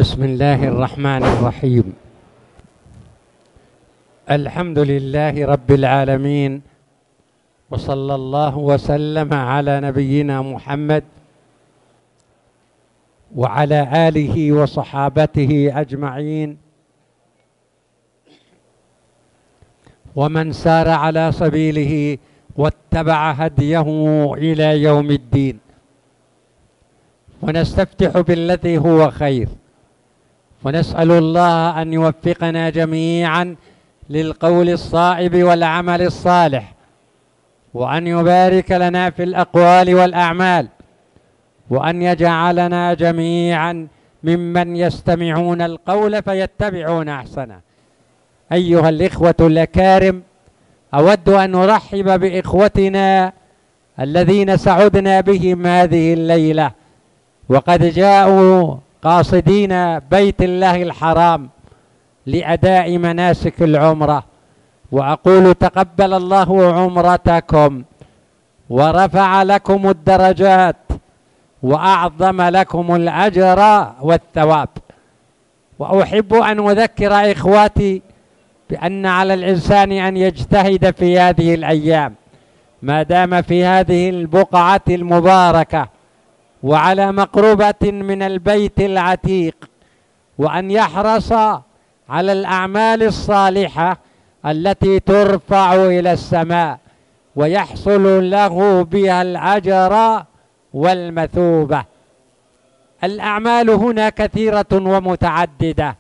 بسم الله الرحمن الرحيم. الحمد لله رب العالمين، وصلى الله وسلم على نبينا محمد وعلى آله وصحابته أجمعين، ومن سار على سبيله واتبع هديه إلى يوم الدين. ونستفتح بالذي هو خير، ونسأل الله أن يوفقنا جميعا للقول الصائب والعمل الصالح، وأن يبارك لنا في الأقوال والأعمال، وأن يجعلنا جميعا ممن يستمعون القول فيتبعون أحسنه. أيها الإخوة الأكارم، أود أن أرحب بإخوتنا الذين سعدنا بهم هذه الليلة، وقد جاءوا قاصدين بيت الله الحرام لأداء مناسك العمرة، وأقول تقبل الله عمرتكم ورفع لكم الدرجات وأعظم لكم الأجر والثواب. وأحب أن أذكر إخواتي بأن على الإنسان أن يجتهد في هذه الأيام ما دام في هذه البقعة المباركة وعلى مقربة من البيت العتيق، وأن يحرص على الأعمال الصالحة التي ترفع إلى السماء ويحصل له بها الأجر والمثوبة. الأعمال هنا كثيرة ومتعددة،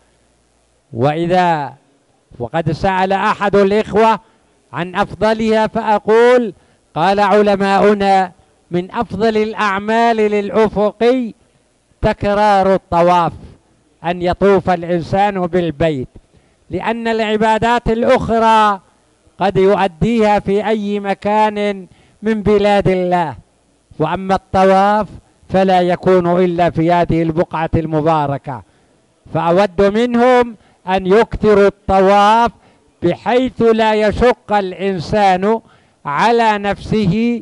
وقد سأل أحد الإخوة عن أفضلها فأقول قال علماؤنا من أفضل الأعمال للأفقي تكرار الطواف، أن يطوف الإنسان بالبيت، لأن العبادات الأخرى قد يؤديها في أي مكان من بلاد الله، وأما الطواف فلا يكون إلا في هذه البقعة المباركة. فأود منهم أن يكثروا الطواف بحيث لا يشق الإنسان على نفسه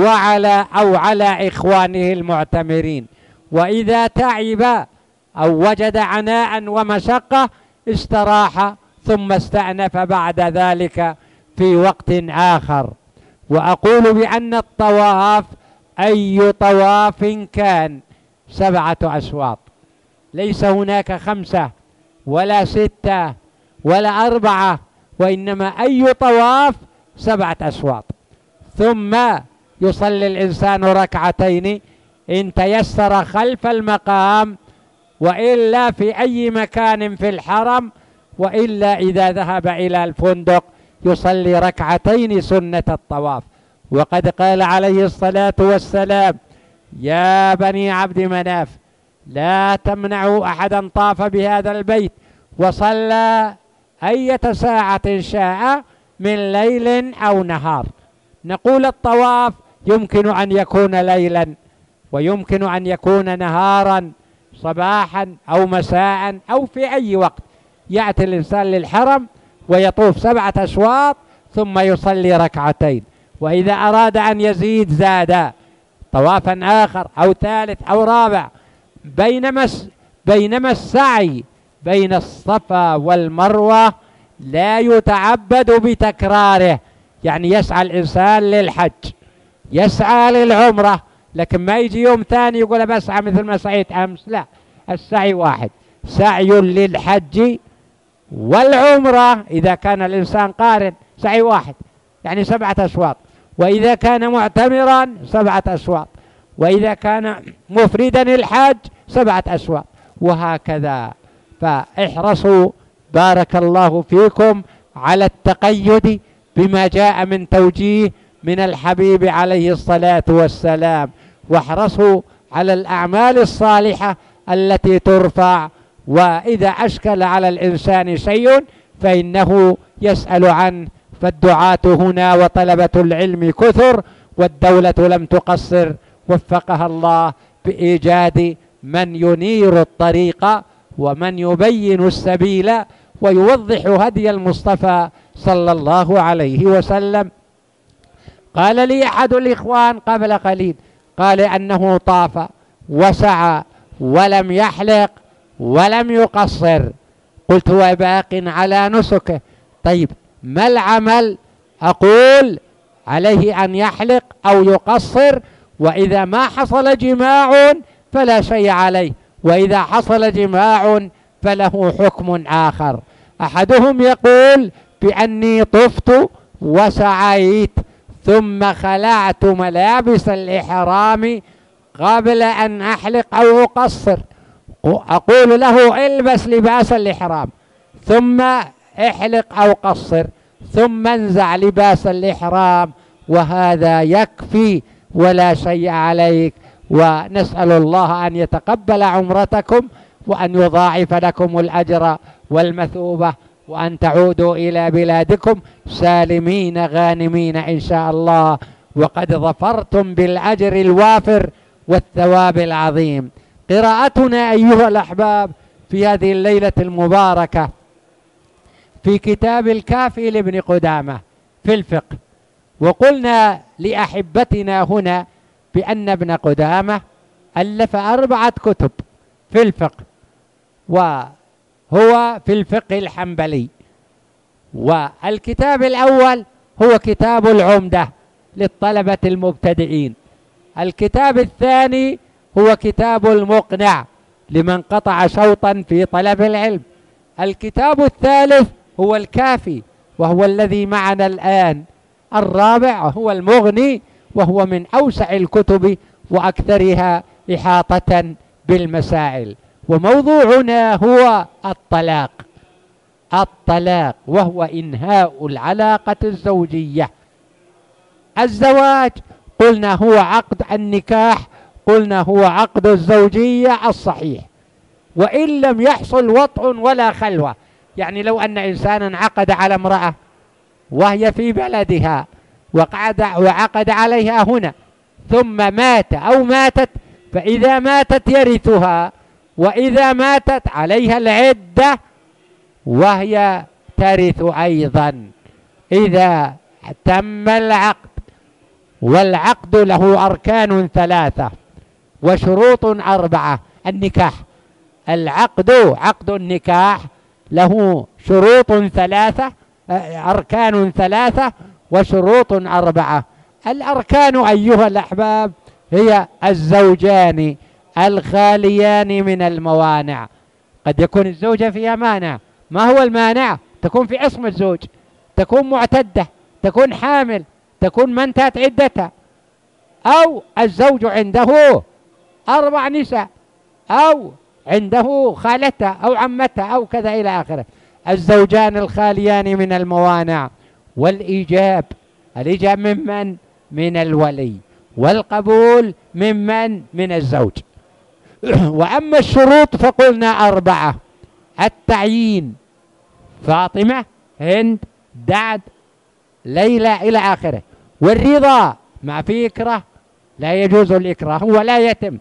على إخوانه المعتمرين، وإذا تعب أو وجد عناء ومشقة استراح ثم استأنف بعد ذلك في وقت آخر. وأقول بأن الطواف أي طواف كان 7 أشواط، ليس هناك 5 ولا 6 ولا 4، وإنما أي طواف 7 أشواط. ثم يصلي الإنسان ركعتين إن تيسر خلف المقام، وإلا في أي مكان في الحرم، وإلا إذا ذهب إلى الفندق يصلي ركعتين سنة الطواف. وقد قال عليه الصلاة والسلام: يا بني عبد مناف لا تمنعوا أحدا طاف بهذا البيت وصلى أية ساعة شاء من ليل أو نهار. نقول الطواف يمكن أن يكون ليلا، ويمكن أن يكون نهارا، صباحا أو مساء أو في أي وقت. يأتي الإنسان للحرم ويطوف 7 أشواط ثم يصلي ركعتين، وإذا أراد أن يزيد زاد طوافا آخر أو ثالث أو رابع. بينما السعي بين الصفا والمروة لا يتعبد بتكراره، يعني يسعى الإنسان للحج، يسعى للعمرة، لكن ما يجي يوم ثاني يقول بسعى مثل ما سعيت أمس. لا، السعي واحد، سعي للحج والعمرة. إذا كان الإنسان قارن سعي واحد، يعني 7 أشواط، وإذا كان معتمرا 7 أشواط، وإذا كان مفردا الحج 7 أشواط، وهكذا. فاحرصوا بارك الله فيكم على التقيد بما جاء من توجيه من الحبيب عليه الصلاة والسلام، واحرصوا على الأعمال الصالحة التي ترفع، وإذا أشكل على الإنسان شيء فإنه يسأل عنه. فالدعاة هنا وطلبة العلم كثر، والدولة لم تقصر، وفقها الله بإيجاد من ينير الطريق ومن يبين السبيل ويوضح هدي المصطفى صلى الله عليه وسلم. قال لي أحد الإخوان قبل قليل، قال أنه طاف وسعى ولم يحلق ولم يقصر، قلت هو باق على نسكه. طيب ما العمل؟ أقول عليه أن يحلق أو يقصر، وإذا ما حصل جماع فلا شيء عليه، وإذا حصل جماع فله حكم آخر. أحدهم يقول بأني طفت وسعيت ثم خلعت ملابس الإحرام قبل أن أحلق أو أقصر، أقول له البس لباس الإحرام ثم احلق أو قصر ثم انزع لباس الإحرام، وهذا يكفي ولا شيء عليك. ونسأل الله أن يتقبل عمرتكم وأن يضاعف لكم الأجر والمثوبة، وأن تعودوا إلى بلادكم سالمين غانمين إن شاء الله، وقد ظفرتم بالأجر الوافر والثواب العظيم. قراءتنا أيها الأحباب في هذه الليلة المباركة في كتاب الكافي لابن قدامة في الفقه. وقلنا لأحبتنا هنا بأن ابن قدامة ألف 4 كتب في الفقه، وهو في الفقه الحنبلي. والكتاب الأول هو كتاب العمدة للطلبة المبتدئين، الكتاب الثاني هو كتاب المقنع لمن قطع شوطا في طلب العلم، الكتاب الثالث هو الكافي وهو الذي معنا الآن، الرابع هو المغني وهو من أوسع الكتب وأكثرها إحاطة بالمسائل. وموضوعنا هو الطلاق وهو إنهاء العلاقة الزوجية. الزواج قلنا هو عقد النكاح، قلنا هو عقد الزوجية الصحيح، وإن لم يحصل وطء ولا خلوة. يعني لو أن إنسانا عقد على امرأة وهي في بلدها وعقد عليها هنا ثم مات أو ماتت، فإذا ماتت يرثها، وإذا ماتت عليها العدة وهي ترث أيضا إذا تم العقد. والعقد له أركان 3 وشروط 4. النكاح، عقد النكاح له شروط 3، أركان 3 وشروط 4. الأركان أيها الأحباب هي الزوجان الخاليان من الموانع. قد يكون الزوجة فيها مانع، ما هو المانع؟ تكون في عصمة الزوج، تكون معتدة، تكون حامل، تكون ما انتهت عدتها، أو الزوج عنده 4 نساء، أو عنده خالتها أو عمتها أو كذا إلى آخره. الزوجان الخاليان من الموانع. والإيجاب، الإيجاب ممن؟ من الولي، والقبول ممن؟ من الزوج. وأما الشروط فقلنا 4: التعيين، فاطمة، هند، دعد، ليلى إلى آخره. والرضا، ما في إكراه، لا يجوز الإكراه ولا يتم.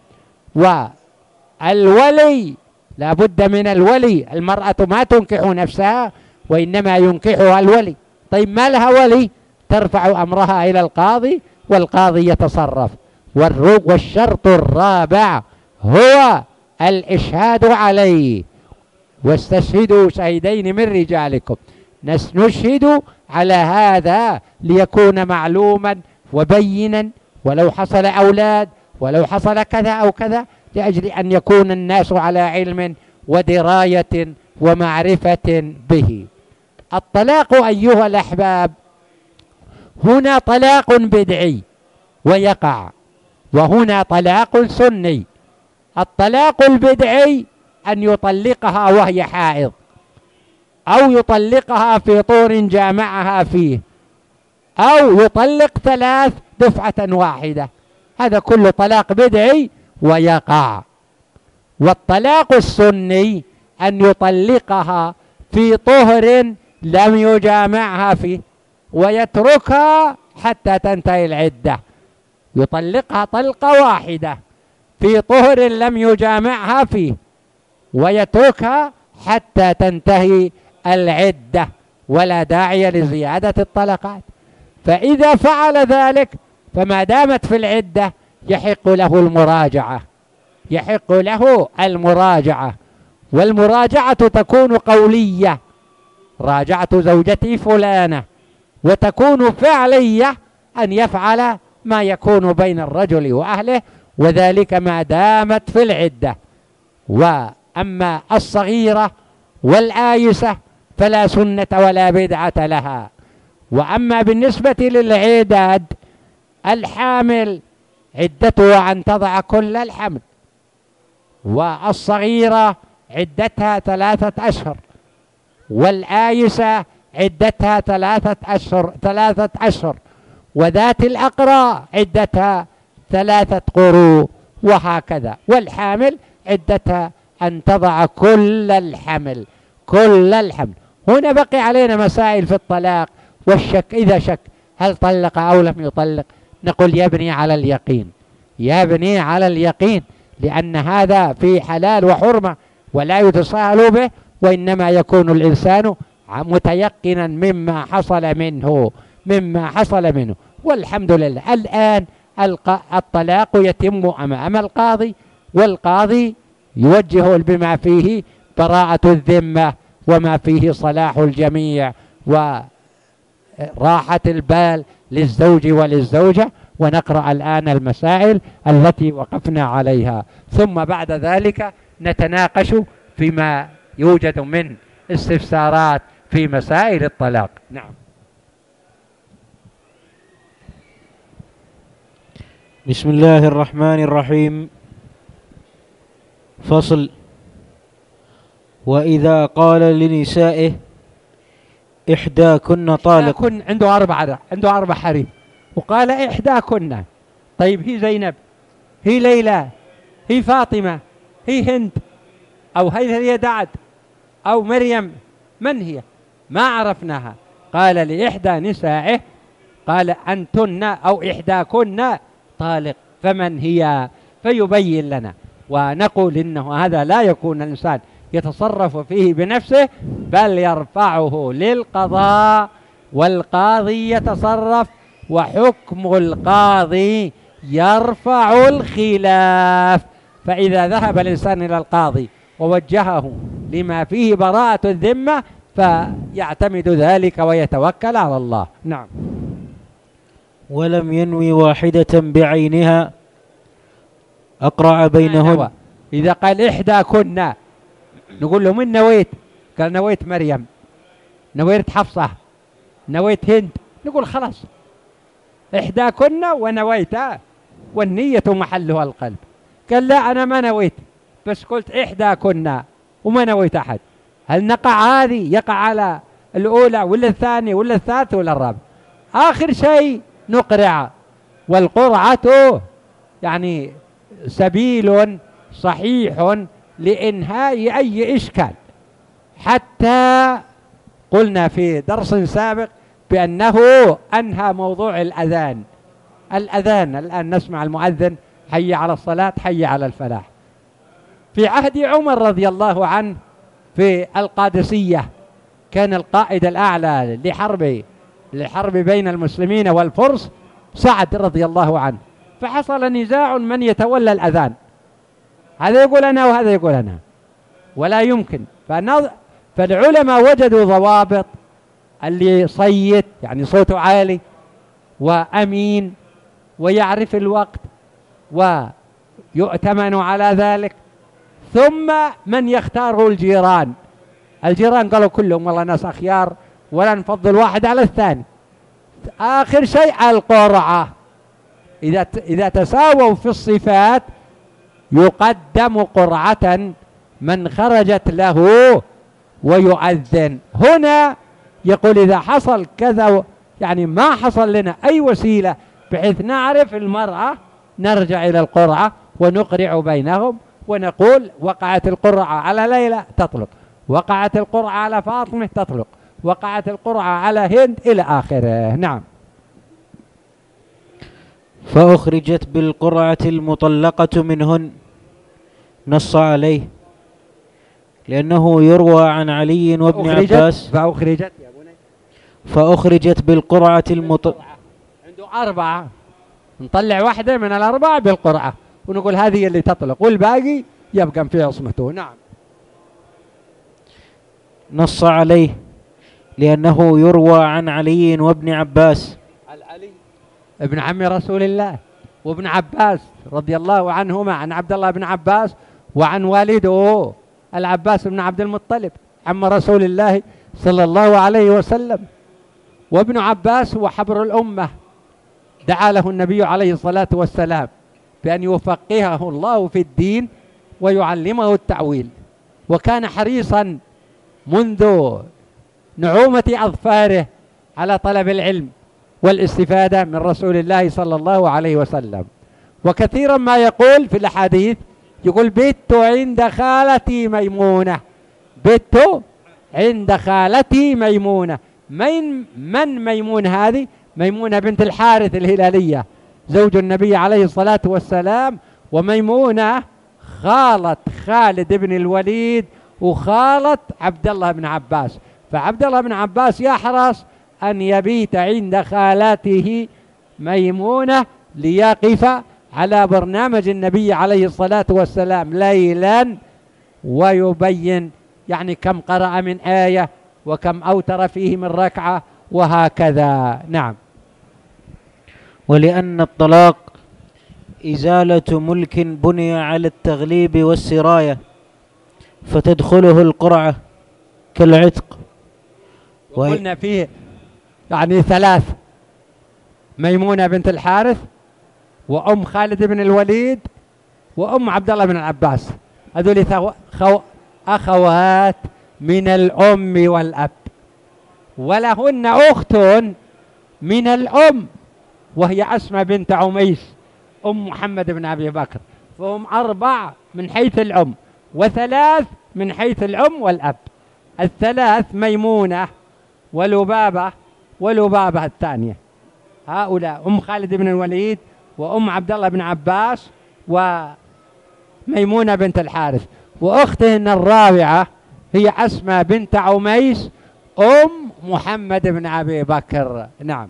والولي، لا بد من الولي، المرأة ما تنكح نفسها وإنما ينكحها الولي. طيب ما لها ولي؟ ترفع أمرها إلى القاضي والقاضي يتصرف. والشرط الرابع هو الإشهاد عليه. واستشهدوا شهيدين من رجالكم. نشهد على هذا ليكون معلوما وبينا، ولو حصل أولاد، ولو حصل كذا أو كذا، لأجل أن يكون الناس على علم ودراية ومعرفة به. الطلاق أيها الأحباب هنا طلاق بدعي ويقع، وهنا طلاق سني. الطلاق البدعي أن يطلقها وهي حائض، أو يطلقها في طور جامعها فيه، أو يطلق 3 دفعة واحدة، هذا كله طلاق بدعي ويقع. والطلاق السني أن يطلقها في طهر لم يجامعها فيه ويتركها حتى تنتهي العدة، يطلقها طلقة واحدة في طهر لم يجامعها فيه ويتركها حتى تنتهي العدة، ولا داعي لزيادة الطلقات. فإذا فعل ذلك فما دامت في العدة يحق له المراجعة، والمراجعة تكون قولية، راجعت زوجتي فلانة، وتكون فعلية، أن يفعل ما يكون بين الرجل وأهله، وذلك ما دامت في العدة. وأما الصغيرة والآيسة فلا سنة ولا بدعة لها. وأما بالنسبة للعداد، الحامل عدتها أن تضع كل الحمل، والصغيرة عدتها 3 أشهر، والآيسة عدتها 3 أشهر، وذات الأقراء عدتها 3 قروء، وهكذا. والحامل عدتها أن تضع كل الحمل، كل الحمل. هنا بقي علينا مسائل في الطلاق والشك. إذا شك هل طلق أو لم يطلق، نقول يبني على اليقين، يبني على اليقين، لأن هذا في حلال وحرمة ولا يتساهل به، وإنما يكون الإنسان متيقنا مما حصل منه. والحمد لله الآن الطلاق يتم أمام القاضي، والقاضي يوجه بما فيه براءة الذمة، وما فيه صلاح الجميع وراحة البال للزوج وللزوجة. ونقرأ الآن المسائل التي وقفنا عليها، ثم بعد ذلك نتناقش فيما يوجد من استفسارات في مسائل الطلاق. نعم. بسم الله الرحمن الرحيم. فصل: وإذا قال لنسائه إحداكن طالق. عنده 4 حريم، وقال إحداكن. طيب، هي زينب، هي ليلى، هي فاطمة، هي هند، أو هي دعد، أو مريم، من هي؟ ما عرفناها. قال لإحدى نسائه، قال أنتن أو إحداكن طالق، فمن هي؟ فيبين لنا. ونقول إنه هذا لا يكون الإنسان يتصرف فيه بنفسه، بل يرفعه للقضاء، والقاضي يتصرف، وحكم القاضي يرفع الخلاف. فإذا ذهب الإنسان إلى القاضي ووجهه لما فيه براءة الذمة، فيعتمد ذلك ويتوكل على الله. نعم. ولم ينوي واحدة بعينها أقرع بينهن. إذا قال إحدى كنا، نقول له من نويت؟ قال نويت مريم، نويت حفصة، نويت هند. نقول خلاص، إحدى كنا ونويت، والنية محلها القلب. قال لا، أنا ما نويت، بس قلت إحدى كنا وما نويت أحد. هل نقع هذه يقع على الأولى ولا الثانية ولا الثالثة ولا الرابعة؟ آخر شيء نقرع. والقرعة يعني سبيل صحيح لإنهاء أي إشكال. حتى قلنا في درس سابق بأنه أنهى موضوع الأذان. الآن نسمع المؤذن حي على الصلاة، حي على الفلاح. في عهد عمر رضي الله عنه في القادسية كان القائد الأعلى لحرب بين المسلمين والفرس سعد رضي الله عنه، فحصل نزاع من يتولى الأذان، هذا يقول أنا وهذا يقول أنا، ولا يمكن. فالعلماء وجدوا ضوابط، اللي صيت يعني صوته عالي وأمين ويعرف الوقت ويؤتمن على ذلك. ثم من يختاره الجيران قالوا كلهم والله ناس أخيار ولا نفضل واحد على الثاني. آخر شيء القرعة، إذا تساووا في الصفات يقدم قرعة من خرجت له ويؤذن. هنا يقول إذا حصل كذا، يعني ما حصل لنا أي وسيلة بحيث نعرف المرأة، نرجع إلى القرعة ونقرع بينهم ونقول وقعت القرعة على ليلى تطلق، وقعت القرعة على فاطمة تطلق، وقعت القرعة على هند إلى آخره. نعم. فأخرجت بالقرعة المطلقة منهن، نص عليه، لأنه يروى عن علي وابن عباس. فأخرجت بالقرعة عنده 4، نطلع واحدة من 4 بالقرعة ونقول هذه اللي تطلق، والباقي يبقى في عصمته. نعم. نص عليه لأنه يروى عن علي وابن عباس. علي ابن عم رسول الله وابن عباس رضي الله عنهما، عن عبد الله بن عباس وعن والده العباس بن عبد المطلب عم رسول الله صلى الله عليه وسلم. وابن عباس هو حبر الأمة، دعا له النبي عليه الصلاة والسلام بأن يفقهه الله في الدين ويعلمه التأويل، وكان حريصا منذ نعومة أظفاره على طلب العلم والاستفادة من رسول الله صلى الله عليه وسلم. وكثيرا ما يقول في الأحاديث، يقول بت عند خالتي ميمونة، بت عند خالتي ميمونة. من ميمون هذه؟ ميمونة بنت الحارث الهلالية زوج النبي عليه الصلاة والسلام، وميمونة خالة خالد بن الوليد وخالة عبد الله بن عباس. فعبد الله بن عباس يحرص أن يبيت عند خالاته ميمونة ليقف على برنامج النبي عليه الصلاة والسلام ليلا ويبين يعني كم قرأ من آية وكم أوتر فيه من ركعة وهكذا. نعم. ولأن الطلاق إزالة ملك بني على التغليب والسراية فتدخله القرعة كالعتق. وقلنا فيه يعني ثلاث: ميمونة بنت الحارث، وأم خالد بن الوليد، وأم عبد الله بن العباس. هذول أخوات من الأم والأب، ولهن أخت من الأم وهي أسماء بنت عميس أم محمد بن أبي بكر. فهم 4 من حيث الأم و3 من حيث الأم والأب. الثلاث ميمونة ولبابة ولبابة الثانية، هؤلاء أم خالد بن الوليد وأم عبد الله بن عباس وميمونة بنت الحارث. وأختهن الرابعة هي أسماء بنت عميس أم محمد بن أبي بكر. نعم.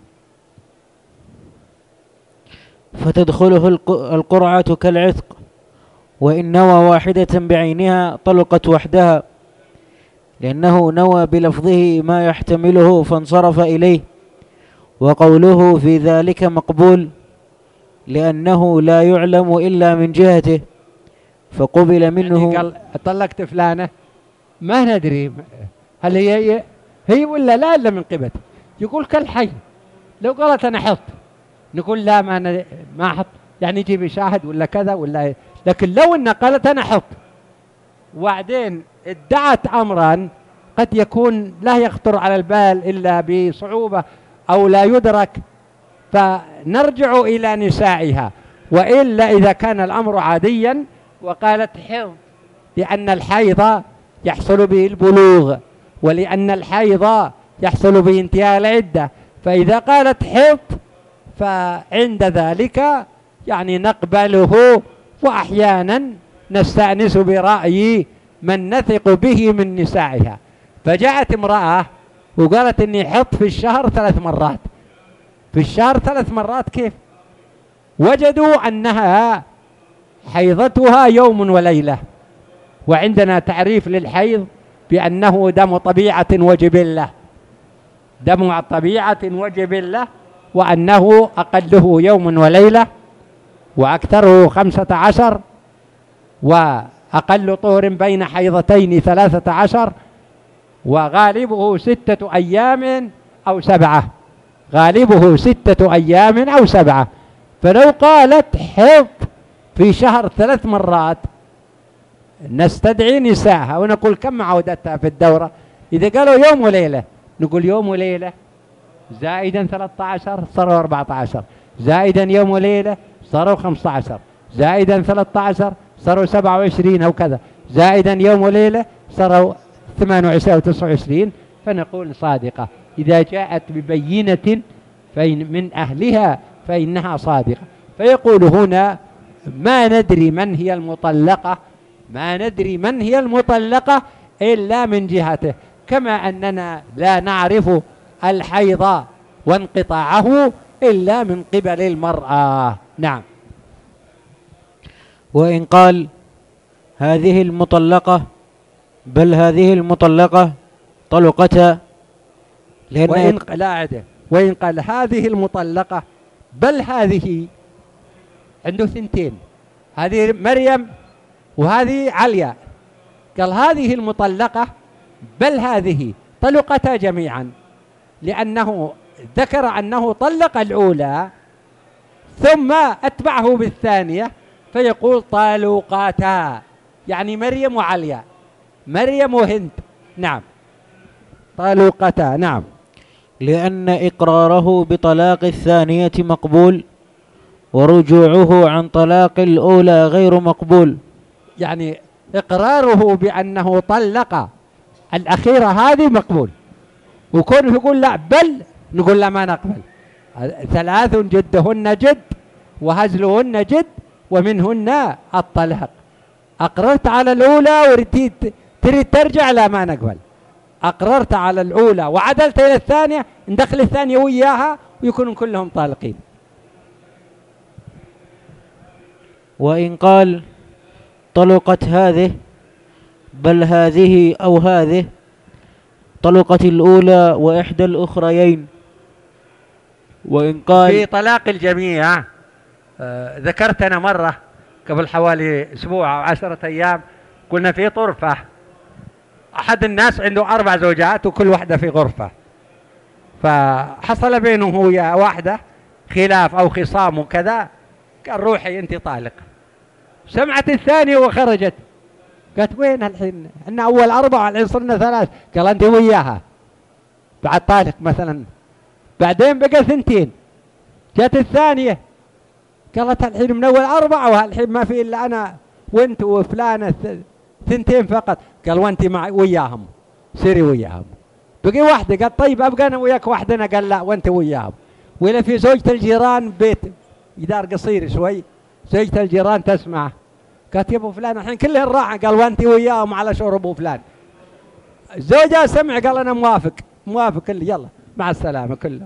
فتدخله القرعة كالعتق، وإن نوى واحدة بعينها طلقت وحدها، لأنه نوى بلفظه ما يحتمله فانصرف إليه. وقوله في ذلك مقبول لأنه لا يعلم إلا من جهته فقبل منه. يعني قال طلقت فلانة ما ندري هل هي ولا لا إلا من قبته. يقول كالحي، لو قالت أنا حط نقول لا ما حط، يعني يجيب شاهد ولا كذا ولا. لكن لو إن قالت أنا حط وبعدين ادعت أمرا قد يكون لا يخطر على البال إلا بصعوبة أو لا يدرك، فنرجع إلى نسائها. وإلا إذا كان الأمر عاديا وقالت حض، لأن الحيض يحصل به البلوغ، ولأن الحيض يحصل به انتهاء العدة، فإذا قالت حض فعند ذلك يعني نقبله، وأحيانا نستأنس برأي من نثق به من نسائها. فجاءت امرأة وقالت إني حط في الشهر 3 مرات، في الشهر 3 مرات كيف؟ وجدوا أنها حيضتها يوم وليلة. وعندنا تعريف للحيض بأنه دم طبيعة وجبلة، دم طبيعة وجبلة، وأنه أقله يوم وليلة وأكثره 15، وأقل طهر بين حيضتين 13، وغالبه 6 أيام أو 7، غالبه 6 أيام أو 7. فلو قالت حض في شهر 3 مرات نستدعي نساءها ونقول كم عودتها في الدورة. إذا قالوا يوم وليلة نقول يوم وليلة زائدا 13 صاروا 14، زائدا يوم وليلة صاروا 15، زائدا 13 صاروا 27 أو كذا، زائدا يوم وليلة صاروا 28 أو 29. فنقول صادقة إذا جاءت ببينة من أهلها فإنها صادقة. فيقول هنا ما ندري من هي المطلقة، ما ندري من هي المطلقة إلا من جهته، كما أننا لا نعرف الحيض وانقطاعه إلا من قبل المرأة. نعم. وإن قال هذه المطلقة، بل هذه المطلقة طلقتا، وإن قال هذه المطلقة بل هذه، عنده ثنتين، هذه مريم وهذه عليا، قال هذه المطلقة بل هذه طلقتا جميعا، لأنه ذكر أنه طلق الأولى ثم أتبعه بالثانية فيقول طلقتا، يعني مريم وعليا، مريم وهند. نعم، طلقتا. نعم، لأن إقراره بطلاق الثانية مقبول ورجوعه عن طلاق الأولى غير مقبول. يعني إقراره بأنه طلق الأخيرة هذه مقبول، وكونه يقول لا بل نقول لا ما نقبل. 3 جدهن جد وهزلهن جد ومنهن الطلاق. أقررت على الأولى تريد ترجع، لا ما نقبل. أقررت على الأولى وعدلت إلى الثانية، ندخل الثانية وياها ويكونوا كلهم طالقين. وإن قال طلقت هذه بل هذه أو هذه، طلقت الأولى وإحدى الأخريين. وإن قال في طلاق الجميع، ذكرت أنا مرة قبل حوالي أسبوع أو 10 أيام، قلنا في طرفة أحد الناس عنده 4 زوجات وكل واحدة في غرفة، فحصل بينه ويا واحدة خلاف أو خصام وكذا، قال روحي أنت طالق. سمعت الثانية وخرجت، قالت وين الحين؟ إحنا أول 4 الحين صرنا 3. قال أنت وياها بعد طالق مثلا. بعدين بقى 2، جت الثانية قالت الحين من أول 4 والحين ما في إلا أنا وانت وفلانة 2 فقط. قال وانت معي وياهم، سيري وياهم. بقي واحدة، قال طيب أبقى أنا وياك وحدنا، قال لا وانت وياهم. وإلا في زوجة الجيران بيت جدار قصير شوي، زوجة الجيران تسمع، قالت يا ابو فلان الحين كلهن راحة، قال وانت وياهم على شرب ابو فلان. زوجها سمع قال انا موافق يلا مع السلامة كلهم.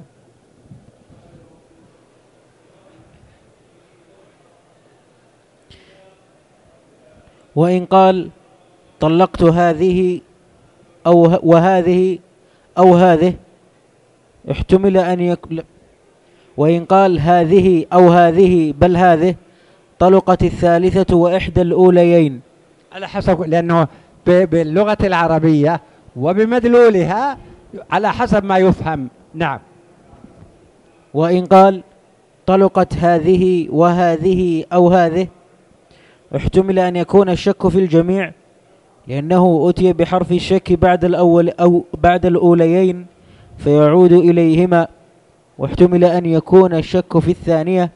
وإن قال طلقت هذه أو وهذه أو هذه، احتمل أن يكون. وإن قال هذه أو هذه بل هذه، طلقت الثالثة وإحدى الأوليين، على حسب، لأنه باللغة العربية وبمدلولها على حسب ما يفهم. نعم. وإن قال طلقت هذه وهذه أو هذه، احتمل أن يكون الشك في الجميع، لأنه أتي بحرف الشك بعد الأول أو بعد الأوليين فيعود إليهما، واحتمل أن يكون الشك في الثانية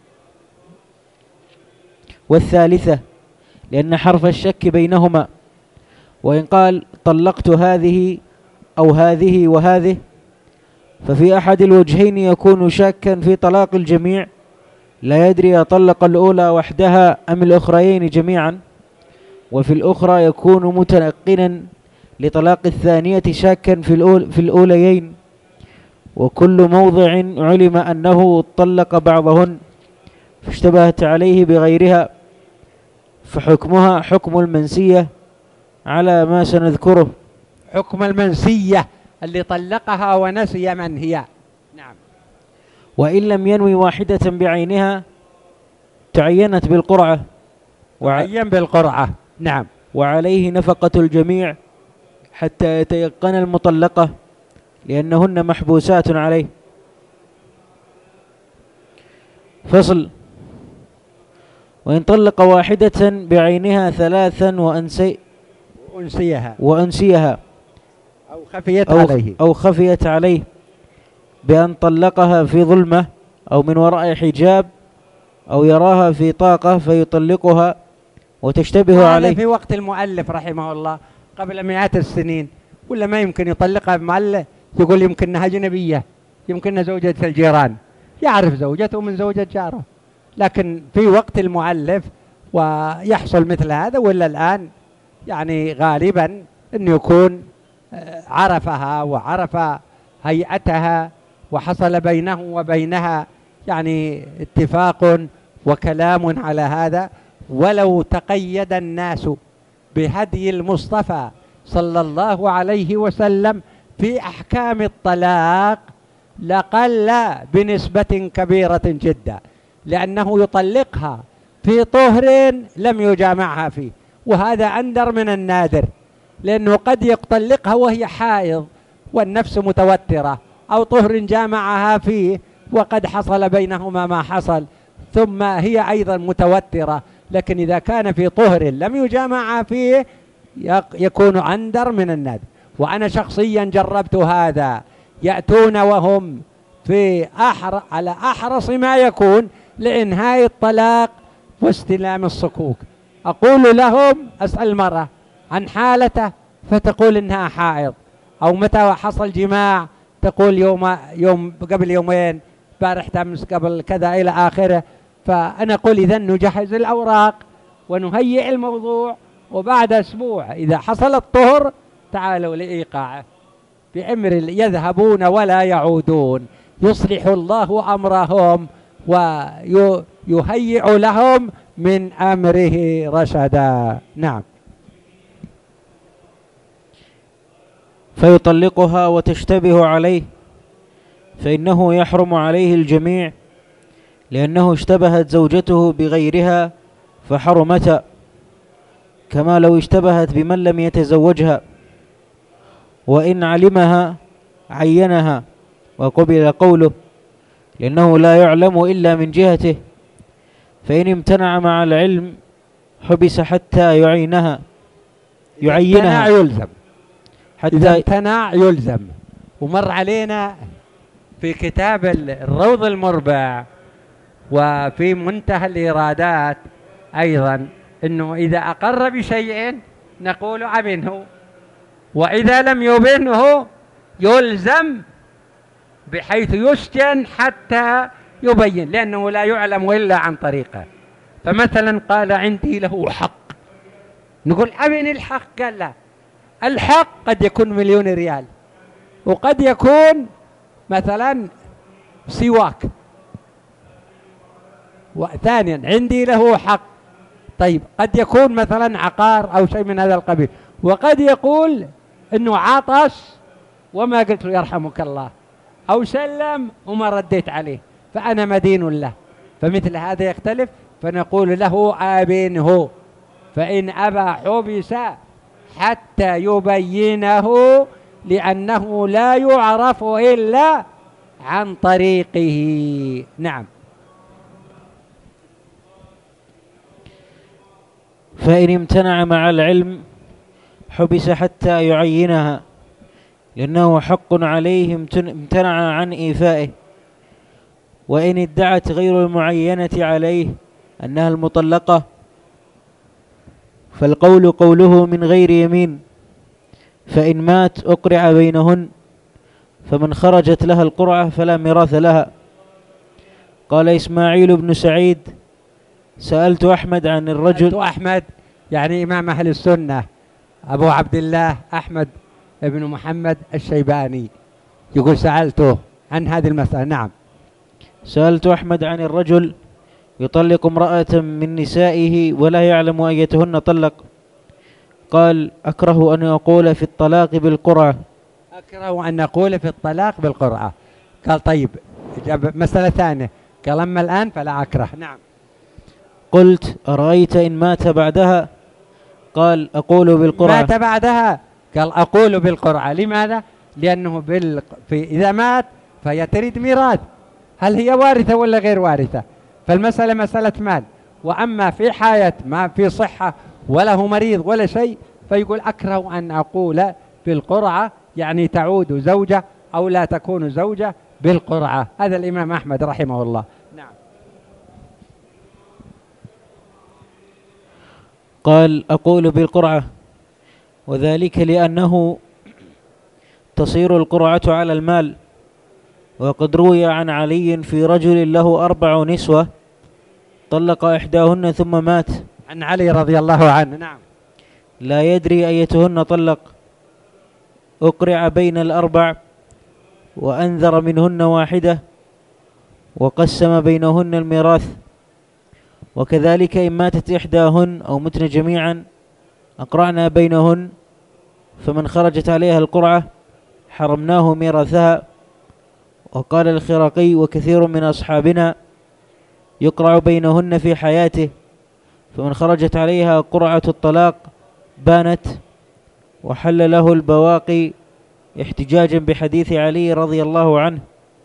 والثالثة لأن حرف الشك بينهما. وإن قال طلقت هذه أو هذه وهذه، ففي أحد الوجهين يكون شاكا في طلاق الجميع، لا يدري أطلق الأولى وحدها أم الأخريين جميعا، وفي الأخرى يكون متيقنا لطلاق الثانية شاكا في الأوليين، وكل موضع علم أنه طلق بعضهن فاشتبهت عليه بغيرها، فحكمها حكم المنسية على ما سنذكره. حكم المنسية اللي طلقها ونسي من هي. نعم. وإن لم ينوي واحدة بعينها تعينت بالقرعة تعين بالقرعة. نعم. وعليه نفقة الجميع حتى يتيقن المطلقة، لأنهن محبوسات عليه. فصل. وإن طلق واحدة بعينها 3 وأنسيها أو خفيت عليه بأن طلقها في ظلمة أو من وراء حجاب أو يراها في طاقة فيطلقها وتشتبه عليه. في وقت المؤلف رحمه الله قبل مئات السنين، ولا ما يمكن يطلقها بمعله، يقول يمكنها أجنبية، يمكنها زوجة الجيران، يعرف زوجته من زوجة جاره. لكن في وقت المؤلف ويحصل مثل هذا، ولا الآن يعني غالبا أنه يكون عرفها وعرف هيئتها وحصل بينه وبينها يعني اتفاق وكلام على هذا. ولو تقيد الناس بهدي المصطفى صلى الله عليه وسلم في أحكام الطلاق لقل بنسبة كبيرة جدا، لأنه يطلقها في طهر لم يجامعها فيه، وهذا أندر من النادر، لأنه قد يطلقها وهي حائض والنفس متوترة، أو طهر جامعها فيه وقد حصل بينهما ما حصل، ثم هي أيضا متوترة. لكن إذا كان في طهر لم يجامعها فيه يكون أندر من النادر. وأنا شخصيا جربت هذا، يأتون وهم في على أحرص ما يكون لإنهاء الطلاق واستلام الصكوك. أقول لهم، أسأل المرأة عن حالته فتقول إنها حائض، أو متى حصل جماع تقول يوم قبل يومين، بارح أمس قبل كذا إلى آخره. فأنا أقول إذن نجهز الأوراق ونهيئ الموضوع، وبعد أسبوع إذا حصل الطهر تعالوا لإيقاعه بأمر يذهبون ولا يعودون. يصلح الله أمرهم ويهيئ لهم من أمره رشدا. نعم. فيطلقها وتشتبه عليه، فإنه يحرم عليه الجميع، لأنه اشتبهت زوجته بغيرها فحرمتا، كما لو اشتبهت بمن لم يتزوجها، وإن علمها عينها وقبل قوله، لأنه لا يعلم إلا من جهته، فإن امتنع مع العلم حبس حتى يعينها يلزم، إذا امتنع يلزم. ومر علينا في كتاب الروض المربع وفي منتهى الإرادات أيضا أنه إذا أقر بشيء نقول أبنه، وإذا لم يبنه يلزم بحيث يسجن حتى يبين، لأنه لا يعلم إلا عن طريقه. فمثلا قال عندي له حق، نقول أبن الحق، قال لا، الحق قد يكون 1,000,000 ريال، وقد يكون مثلا سواك. وثانيا عندي له حق، طيب قد يكون مثلا عقار أو شيء من هذا القبيل، وقد يقول إنه عطش وما قلت له يرحمك الله، أو سلم وما رديت عليه، فأنا مدين له. فمثل هذا يختلف، فنقول له آبنه، فإن أبى حبس حتى يبينه، لأنه لا يعرف إلا عن طريقه. نعم. فإن امتنع مع العلم حبس حتى يعينها، لأنه حق عليه امتنع عن إيفائه. وإن ادعت غير المعينة عليه أنها المطلقة فالقول قوله من غير يمين، فإن مات أقرع بينهن، فمن خرجت لها القرعة فلا ميراث لها. قال إسماعيل بن سعيد سألت أحمد عن الرجل. أحمد يعني إمام أهل السنة أبو عبد الله أحمد ابن محمد الشيباني، يقول سألته عن هذه المسألة. نعم. سألت أحمد عن الرجل يطلق امرأة من نسائه ولا يعلم أيتهن طلق. قال أكره أن أقول في الطلاق بالقرعة. أكره أن أقول في الطلاق بالقرعة. قال طيب، جاب مسألة ثانية، قال أما الآن فلا أكره. نعم. قلت أرأيت إن مات بعدها؟ قال أقول بالقرعة. مات بعدها؟ قال أقول بالقرعة. لماذا؟ لأنه إذا مات فهي تريد ميراث، هل هي وارثة ولا غير وارثة؟ فالمسألة مسألة مال. وأما في حياة ما في صحة ولا هو مريض ولا شيء، فيقول أكره أن أقول بالقرعة، يعني تعود زوجة أو لا تكون زوجة بالقرعة. هذا الإمام أحمد رحمه الله. نعم. قال أقول بالقرعة، وذلك لأنه تصير القرعة على المال. وقد روي عن علي في رجل له 4 نسوة طلق إحداهن ثم مات. عن علي رضي الله عنه. نعم. لا يدري أيتهن طلق، أقرع بين ال4 وأنذر منهن واحدة وقسم بينهن الميراث. وكذلك إن ماتت إحداهن أو متن جميعا أقرعنا بينهن فمن خرجت عليها القرعة حرمناه ميراثها. وقال الخرقي وكثير من أصحابنا يقرع بينهن في حياته، فمن خرجت عليها قرعة الطلاق بانت، وحل له البواقي احتجاجا بحديث علي رضي الله عنه.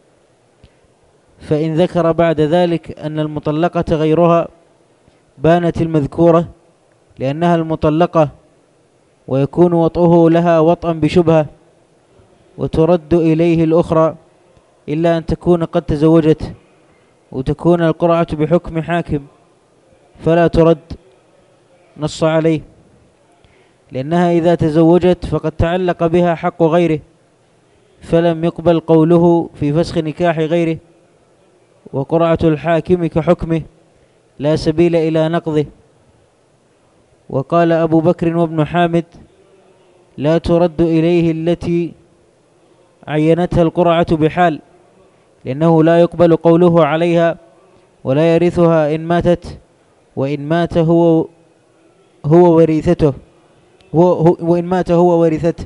فإن ذكر بعد ذلك أن المطلقة غيرها بانت المذكورة لأنها المطلقة، ويكون وطئه لها وطئا بشبهة، وترد إليه الأخرى إلا أن تكون قد تزوجت، وتكون القرعة بحكم حاكم فلا ترد، نص عليه، لأنها إذا تزوجت فقد تعلق بها حق غيره، فلم يقبل قوله في فسخ نكاح غيره، وقرعة الحاكم كحكمه لا سبيل إلى نقضه. وقال أبو بكر وابن حامد لا ترد إليه التي عينتها القرعة بحال، لأنه لا يقبل قوله عليها، ولا يرثها إن ماتت، وإن مات هو ورثته، وإن مات هو ورثته.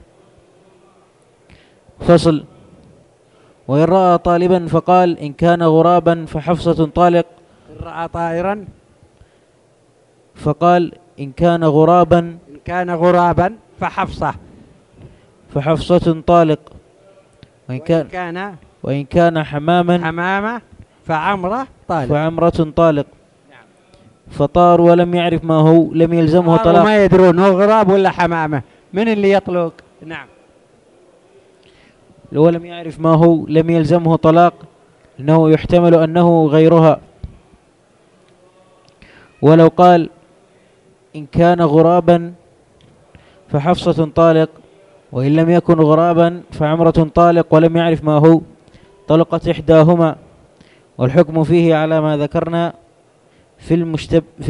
فصل. وإن رأى طالبا فقال إن كان غرابا فحفصة طالق. إن رأى طائرا فقال إن كان غرابا فحفصة طالق. وإن كان حمامة فعمرة طالق. فطار ولم يعرف ما هو لم يلزمه طلاق. ما يدرون هو غراب ولا حمامة، من اللي يطلق؟ نعم. لو لم يعرف ما هو لم يلزمه طلاق، إنه يحتمل أنه غيرها. ولو قال إن كان غرابا فحفصة طالق، وإن لم يكن غرابا فعمرة طالق، ولم يعرف ما هو طلقت إحداهما، والحكم فيه على ما ذكرنا في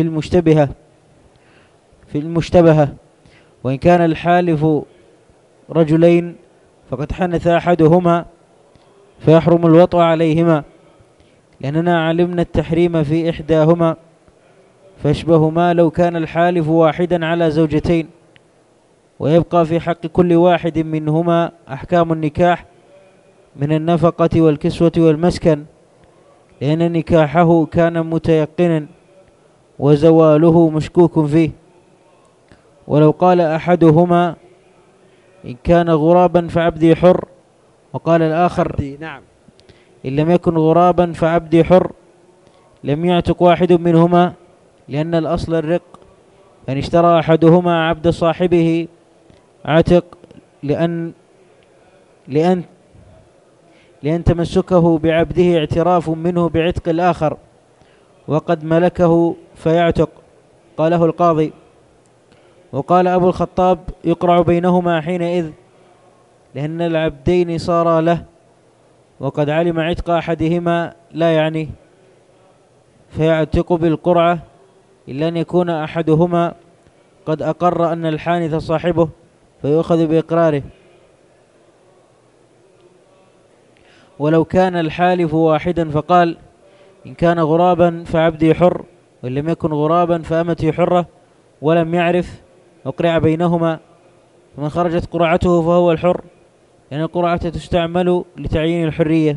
المشتبهة. وإن كان الحالف رجلين فقد حنث أحدهما فيحرم الوطء عليهما، لأننا علمنا التحريم في إحداهما، فيشبه ما لو كان الحالف واحدا على زوجتين، ويبقى في حق كل واحد منهما أحكام النكاح من النفقة والكسوة والمسكن، لأن نكاحه كان متيقنا وزواله مشكوك فيه. ولو قال أحدهما إن كان غرابا فعبدي حر، وقال الآخر نعم إن لم يكن غرابا فعبدي حر، لم يعتق واحد منهما، لأن الأصل الرق، فإن اشترى أحدهما عبد صاحبه عتق، لأن تمسكه بعبده اعتراف منه بعتق الآخر، وقد ملكه فيعتق. قاله القاضي. وقال أبو الخطاب يقرع بينهما حينئذ، لأن العبدين صارا له، وقد علم عتق أحدهما لا يعني، فيعتق بالقرعة إلا أن يكون أحدهما قد أقر أن الحانث صاحبه، فيؤخذ بإقراره. ولو كان الحالف واحدا فقال إن كان غرابا فعبدي حر، وإن لم يكن غرابا فأمتي حرة، ولم يعرف، أقرع بينهما، فمن خرجت قرعته فهو الحر، لأن القرعة تستعمل لتعيين الحرية.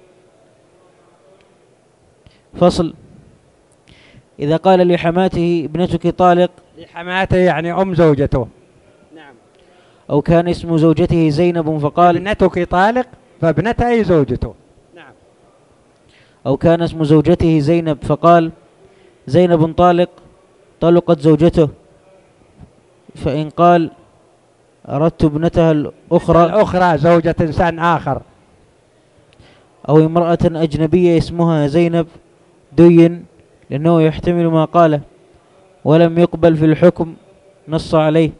فصل. إذا قال لحماته ابنتك طالق، لحماته يعني أم زوجته، نعم، أو كان اسم زوجته زينب فقال ابنتك طالق، فابنته أي زوجته، نعم، أو كان اسم زوجته زينب فقال زينب طالق، طلقت زوجته. فإن قال أردت ابنتها الأخرى زوجة إنسان آخر، أو امرأة أجنبية اسمها زينب، دين، لأنه يحتمل ما قاله، ولم يقبل في الحكم، نص عليه،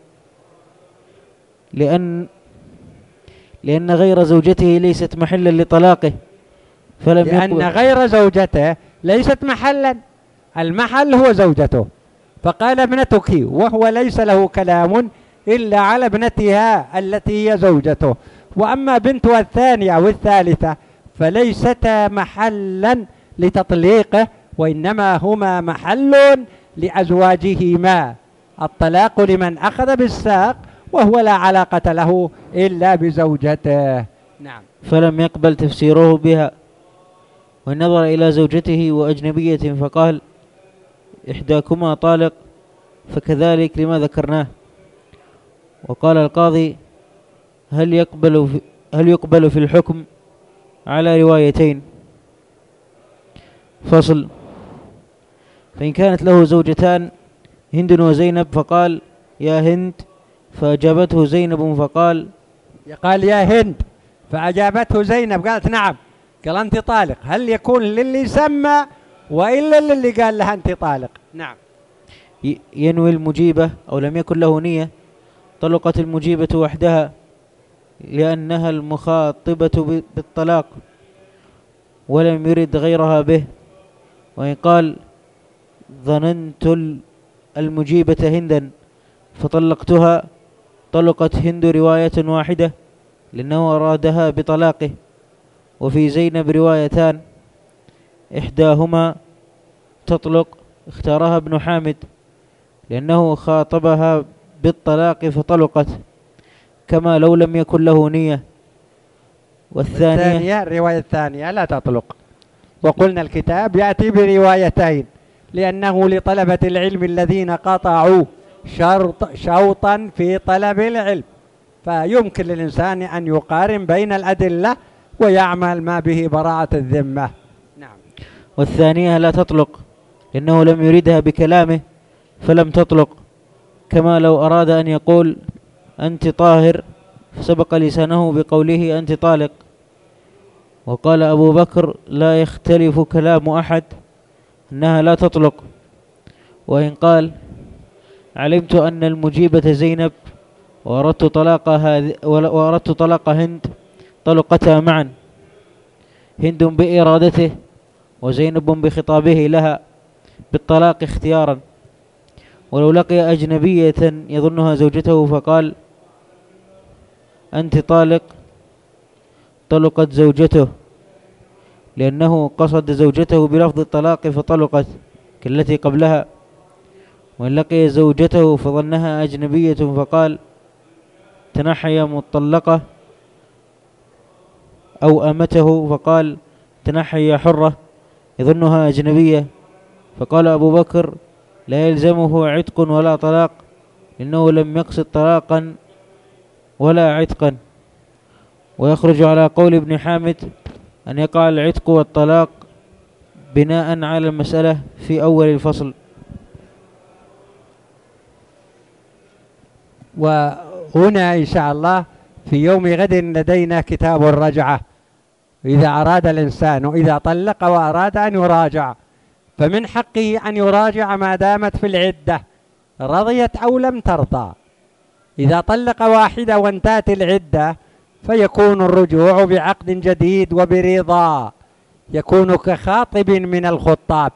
لأن غير زوجته ليست محلا لطلاقه، لأن غير زوجته ليست محلا، المحل هو زوجته، فقال ابنتك، وهو ليس له كلام إلا على ابنتها التي هي زوجته. وأما بنتها الثانية أو الثالثة فليستا محلا لتطليقه، وإنما هما محل لأزواجهما. الطلاق لمن أخذ بالساق، وهو لا علاقة له إلا بزوجته. نعم. فلم يقبل تفسيره بها، ونظر إلى زوجته وأجنبية فقال: إحداكما طالق، فكذلك لما ذكرناه. وقال القاضي: هل يقبل في الحكم على روايتين؟ فصل: فإن كانت له زوجتان هند وزينب فقال: يا هند، فأجابته زينب فقال: قال يا هند، فأجابته زينب قالت نعم، قال أنت طالق. هل يكون للي سمى وإلا للي قال لها أنت طالق؟ نعم. ينوي المجيبة أو لم يكن له نية، طلقت المجيبة وحدها لأنها المخاطبة بالطلاق ولم يرد غيرها به. وإن قال: ظننت المجيبة هندا فطلقتها، طلقت هند رواية واحدة لأنه أرادها بطلاقه. وفي زينب روايتان، إحداهما تطلق اختارها ابن حامد لأنه خاطبها بالطلاق فطلقت، كما لو لم يكن له نية. والثانية الرواية الثانية لا تطلق. وقلنا الكتاب يأتي بروايتين لأنه لطلبة العلم الذين قطعوا شوطا في طلب العلم، فيمكن للإنسان أن يقارن بين الأدلة ويعمل ما به براءة الذمة. نعم. والثانية لا تطلق لأنه لم يردها بكلامه فلم تطلق، كما لو أراد أن يقول أنت طاهر فسبق لسانه بقوله أنت طالق. وقال أبو بكر: لا يختلف كلام أحد أنها لا تطلق. وإن قال: علمت أن المجيبة زينب وأردت طلاق هند، طلقتا معا، هند بإرادته وزينب بخطابه لها بالطلاق اختيارا. ولو لقي أجنبية يظنها زوجته فقال أنت طالق، طلقت زوجته لأنه قصد زوجته بلفظ الطلاق فطلقت كالتي قبلها. وإن لقي زوجته فظنها أجنبية فقال تنحي مطلقة، أو أمته فقال تنحي حرة يظنها أجنبية، فقال أبو بكر لا يلزمه عتق ولا طلاق إنه لم يقصد طلاقا ولا عتقا. ويخرج على قول ابن حامد أن يقع العتق والطلاق بناء على المسألة في أول الفصل. وهنا إن شاء الله في يوم غد لدينا كتاب الرجعة. إذا أراد الإنسان إذا طلق وأراد أن يراجع فمن حقه أن يراجع ما دامت في العدة، رضيت أو لم ترضى. إذا طلق واحدة وانتهت العدة فيكون الرجوع بعقد جديد وبرضا، يكون كخاطب من الخطاب.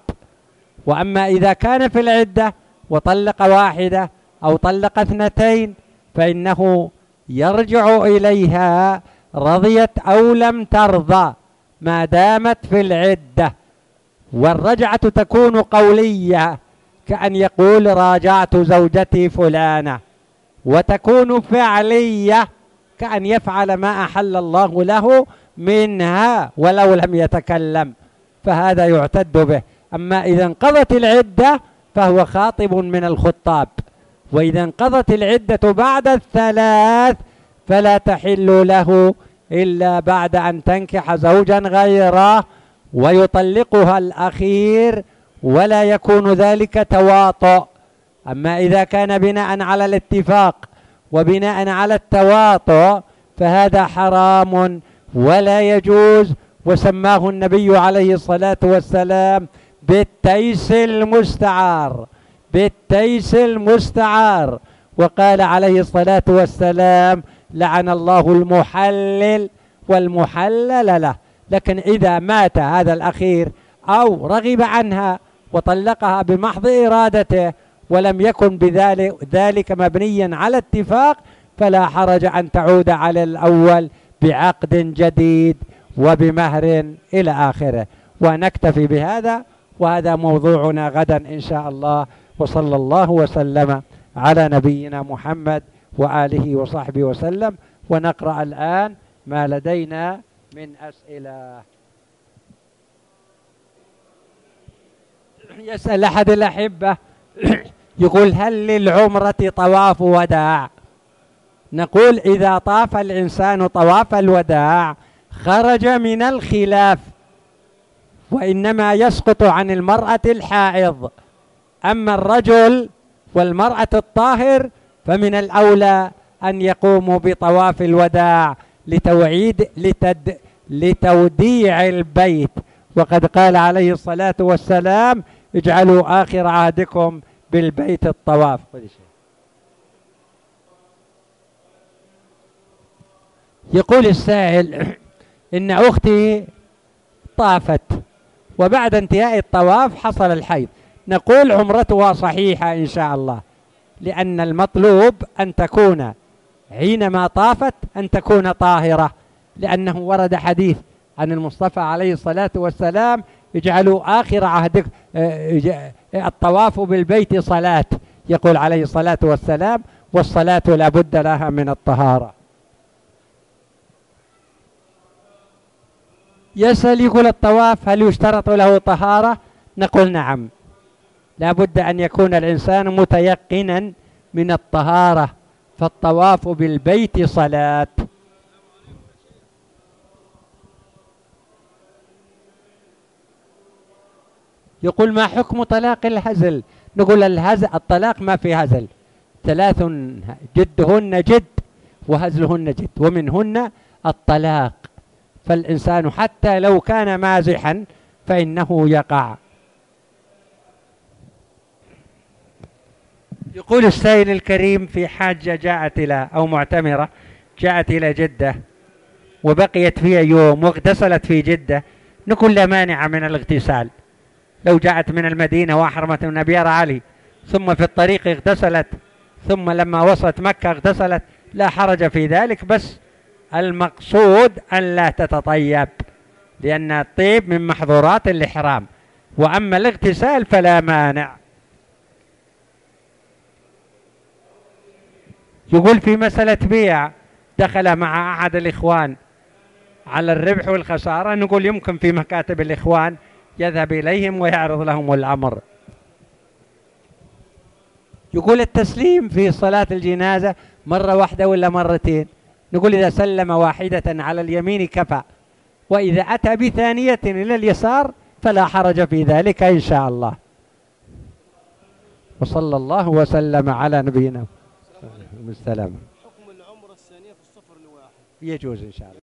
وأما إذا كان في العدة وطلق واحدة أو طلق اثنتين فإنه يرجع إليها رضيت أو لم ترضى ما دامت في العدة. والرجعة تكون قولية كأن يقول راجعت زوجتي فلانة، وتكون فعلية كأن يفعل ما أحل الله له منها ولو لم يتكلم، فهذا يعتد به. أما إذا انقضت العدة فهو خاطب من الخطاب، وإذا انقضت العدة بعد الثلاث فلا تحل له إلا بعد أن تنكح زوجا غيره ويطلقها الأخير، ولا يكون ذلك تواطؤ. أما إذا كان بناء على الاتفاق وبناء على التواطؤ فهذا حرام ولا يجوز، وسماه النبي عليه الصلاة والسلام بالتيس المستعار، بالتيس المستعار. وقال عليه الصلاة والسلام لعن الله المحلل والمحلل له. لكن إذا مات هذا الأخير أو رغب عنها وطلقها بمحض إرادته ولم يكن بذلك مبنيا على اتفاق فلا حرج أن تعود على الأول بعقد جديد وبمهر إلى آخره. ونكتفي بهذا، وهذا موضوعنا غدا إن شاء الله. وصلى الله وسلم على نبينا محمد وآله وصحبه وسلم. ونقرأ الآن ما لدينا من أسئلة. يسأل أحد الأحبة يقول: هل للعمرة طواف وداع؟ نقول: إذا طاف الإنسان طواف الوداع خرج من الخلاف، وإنما يسقط عن المرأة الحائض. أما الرجل والمرأة الطاهر فمن الأولى أن يقوموا بطواف الوداع لتوديع البيت. وقد قال عليه الصلاة والسلام: اجعلوا آخر عهدكم بالبيت الطواف. يقول السائل: إن أختي طافت وبعد انتهاء الطواف حصل الحيض. نقول: عمرتها صحيحة إن شاء الله، لأن المطلوب أن تكون حينما طافت أن تكون طاهرة، لأنه ورد حديث عن المصطفى عليه الصلاة والسلام: اجعلوا آخر عهدك الطواف بالبيت صلاة. يقول عليه الصلاة والسلام: والصلاة لا بد لها من الطهارة. يسأل يقول: الطواف هل يشترط له طهارة؟ نقول: نعم، لا بد أن يكون الإنسان متيقنا من الطهارة، فالطواف بالبيت صلاة. يقول: ما حكم طلاق الهزل؟ نقول: الطلاق ما في هزل، 3 جدهن جد وهزلهن جد، ومنهن الطلاق، فالإنسان حتى لو كان مازحا فإنه يقع. يقول السائل الكريم: في حاجة جاءت إلى أو معتمرة جاءت إلى جدة وبقيت فيها يوم واغتسلت في جدة، نقول: لا مانع من الاغتسال. لو جاءت من المدينة وأحرمت من أبيار علي ثم في الطريق اغتسلت، ثم لما وصلت مكة اغتسلت، لا حرج في ذلك، بس المقصود أن لا تتطيب، لأن الطيب من محظورات الإحرام، وأما الاغتسال فلا مانع. يقول: في مسألة بيع دخل مع أحد الإخوان على الربح والخسارة، نقول: يمكن في مكاتب الإخوان يذهب إليهم ويعرض لهم الأمر. يقول: التسليم في صلاة الجنازة مرة واحدة ولا مرتين؟ نقول: إذا سلم واحدة على اليمين كفى، وإذا أتى بثانية إلى اليسار فلا حرج في ذلك إن شاء الله. وصلى الله وسلم على نبينا. السلام. حكم العمرة الثانية في السفر الواحد؟ يجوز إن شاء الله.